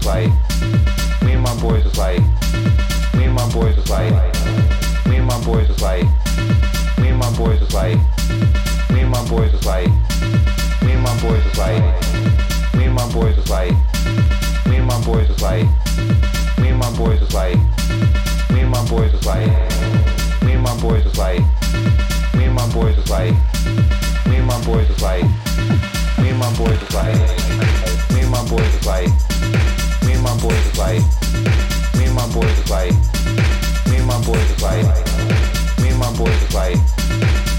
like, me and my boys was like, me and my boys was like, me and my boys was like, me and my boys was like, me and my boys was like, me and my boys was like, me and my boys was like, me and my boys was like, me and my boys was like, me and my boys was like, me and my boys was like, me and my boys was like, me and my boys was like, me and my boys was like, me and my boys was like, me and my boys was like, me and my boys was like, me and my boys was like, me and my boys was like,